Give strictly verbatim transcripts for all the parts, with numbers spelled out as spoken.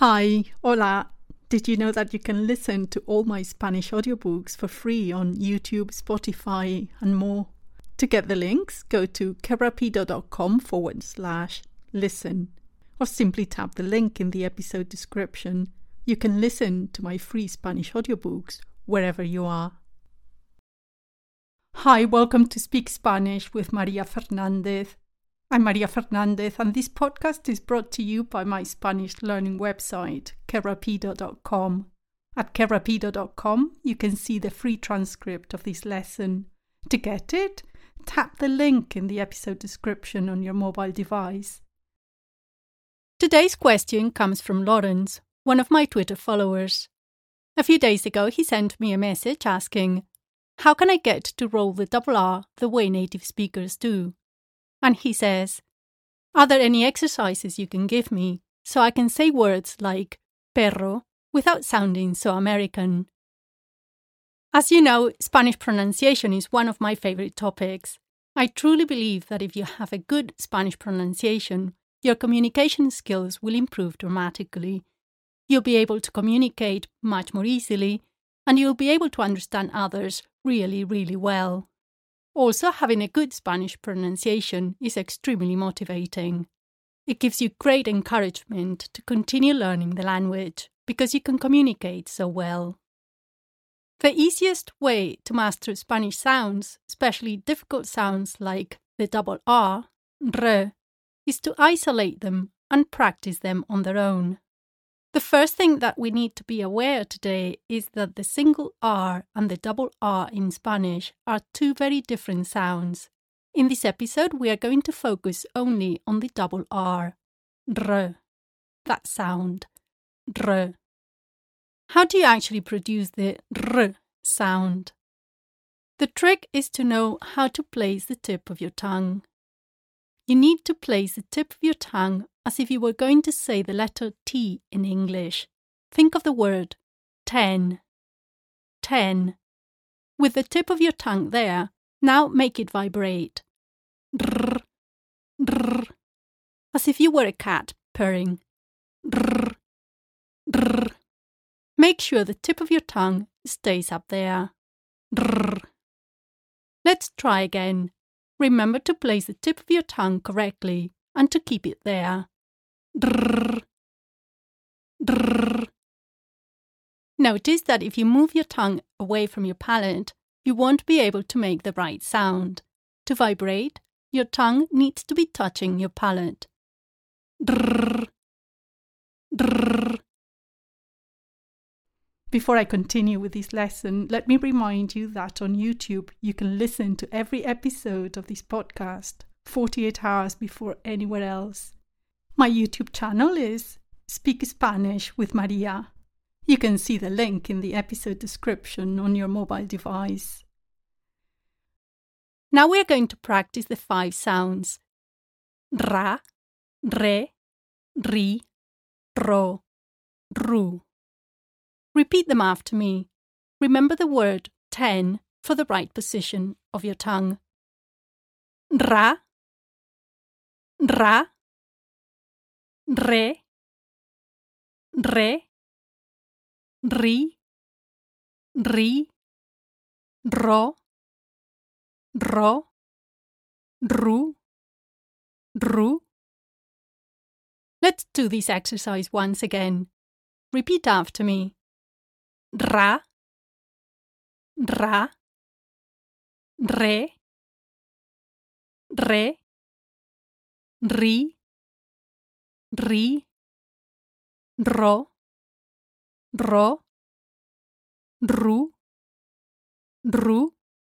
Hi, hola. Did you know that you can listen to all my Spanish audiobooks for free on YouTube, Spotify, and more? To get the links, go to kerapido.com forward slash listen, or simply tap the link in the episode description. You can listen to my free Spanish audiobooks wherever you are. Hi, welcome to Speak Spanish with Maria Fernandez. I'm Maria Fernandez, and this podcast is brought to you by my Spanish learning website, kerapido dot com. At kerapido dot com, you can see the free transcript of this lesson. To get it, tap the link in the episode description on your mobile device. Today's question comes from Lawrence, one of my Twitter followers. A few days ago, he sent me a message asking, how can I get to roll the double R the way native speakers do? And he says, are there any exercises you can give me so I can say words like perro without sounding so American? As you know, Spanish pronunciation is one of my favorite topics. I truly believe that if you have a good Spanish pronunciation, your communication skills will improve dramatically. You'll be able to communicate much more easily, and you'll be able to understand others really, really well. Also, having a good Spanish pronunciation is extremely motivating. It gives you great encouragement to continue learning the language because you can communicate so well. The easiest way to master Spanish sounds, especially difficult sounds like the double R, r, is to isolate them and practice them on their own. The first thing that we need to be aware today is that the single R and the double R in Spanish are two very different sounds. In this episode, we are going to focus only on the double R, r, that sound, r. How do you actually produce the r sound? The trick is to know how to place the tip of your tongue. You need to place the tip of your tongue as if you were going to say the letter T in English. Think of the word ten. Ten. With the tip of your tongue there, now make it vibrate. Drrr, drrr, as if you were a cat purring. Drrr, drrr. Make sure the tip of your tongue stays up there. Drrr. Let's try again. Remember to place the tip of your tongue correctly and to keep it there. Drrr, drrr. Notice that if you move your tongue away from your palate, you won't be able to make the right sound. To vibrate, your tongue needs to be touching your palate. Drrr, drrr. Before I continue with this lesson, let me remind you that on YouTube you can listen to every episode of this podcast forty-eight hours before anywhere else. My YouTube channel is Speak Spanish with Maria. You can see the link in the episode description on your mobile device. Now we are going to practice the five sounds: ra, re, ri, ro, ru. Repeat them after me. Remember the word ten for the right position of your tongue. Ra, ra, re, re, ri, ri, ro, ro, ru, ru. Let's do this exercise once again. Repeat after me. Ra, ra, re, re, ri, ri, ro, ro, ru, ru.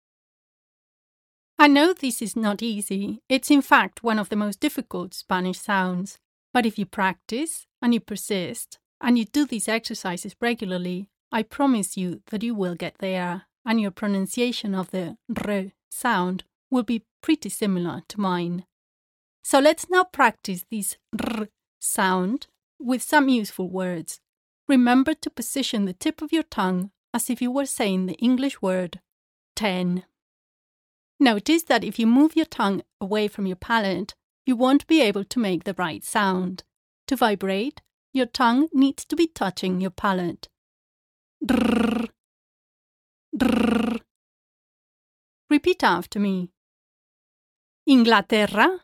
I know this is not easy. It's in fact one of the most difficult Spanish sounds. But if you practice and you persist and you do these exercises regularly, I promise you that you will get there, and your pronunciation of the r sound will be pretty similar to mine. So let's now practice this r sound with some useful words. Remember to position the tip of your tongue as if you were saying the English word ten. Notice that if you move your tongue away from your palate, you won't be able to make the right sound. To vibrate, your tongue needs to be touching your palate. Drrr, drrr. Repeat after me. Inglaterra,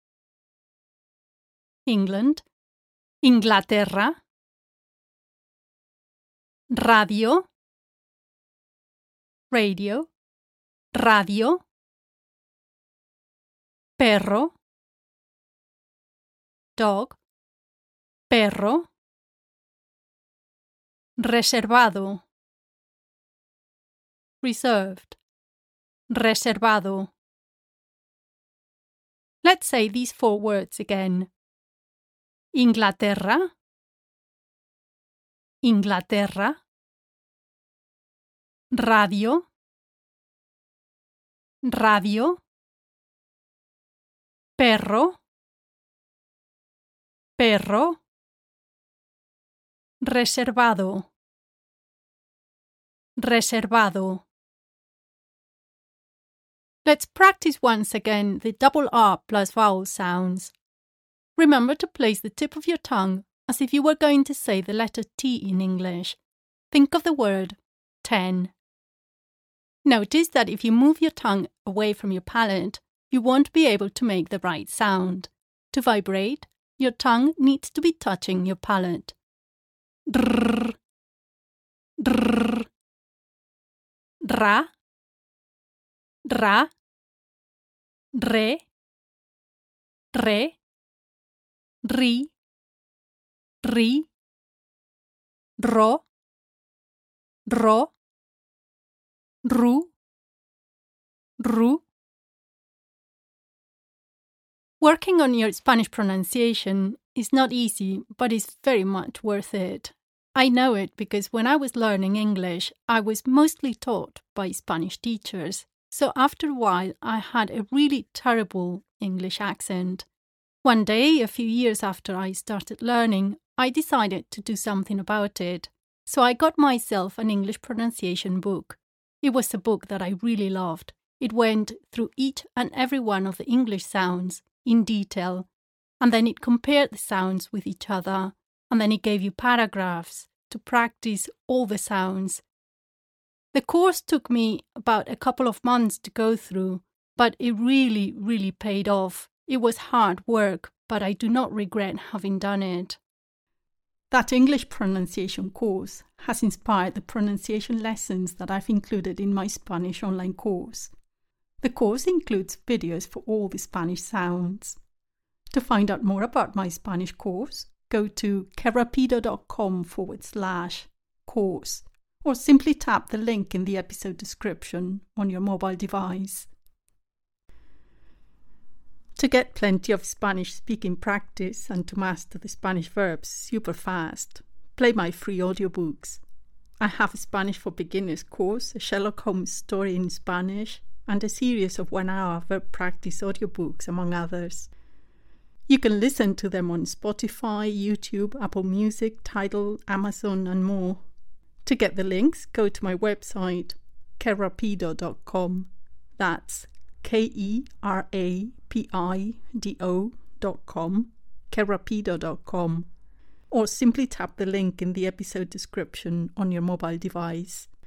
England, Inglaterra. Radio, radio, radio. Perro, dog, perro. Reservado, reserved, reservado. Let's say these four words again. Inglaterra, Inglaterra. Radio, radio. Perro, perro. Reservado, reservado. Let's practice once again the double R plus vowel sounds. Remember to place the tip of your tongue as if you were going to say the letter T in English. Think of the word ten. Notice that if you move your tongue away from your palate, you won't be able to make the right sound. To vibrate, your tongue needs to be touching your palate. Drrr, drrr. Ra, ra. Re, re. Ri, ri. Ro, ro. Ru, ru. Working on your Spanish pronunciation is not easy, but is very much worth it. I know it because when I was learning English, I was mostly taught by Spanish teachers. So after a while, I had a really terrible English accent. One day, a few years after I started learning, I decided to do something about it. So I got myself an English pronunciation book. It was a book that I really loved. It went through each and every one of the English sounds in detail, and then it compared the sounds with each other, and then it gave you paragraphs to practice all the sounds. The course took me about a couple of months to go through, but it really, really paid off. It was hard work, but I do not regret having done it. That English pronunciation course has inspired the pronunciation lessons that I've included in my Spanish online course. The course includes videos for all the Spanish sounds. To find out more about my Spanish course, go to kerapido.com forward slash course, or simply tap the link in the episode description on your mobile device. To get plenty of Spanish speaking practice and to master the Spanish verbs super fast, play my free audiobooks. I have a Spanish for Beginners course, a Sherlock Holmes story in Spanish, and a series of one-hour verb practice audiobooks, among others. You can listen to them on Spotify, YouTube, Apple Music, Tidal, Amazon, and more. To get the links, go to my website, kerapido dot com. That's K E R A P I D O dot com, kerapido dot com, or simply tap the link in the episode description on your mobile device.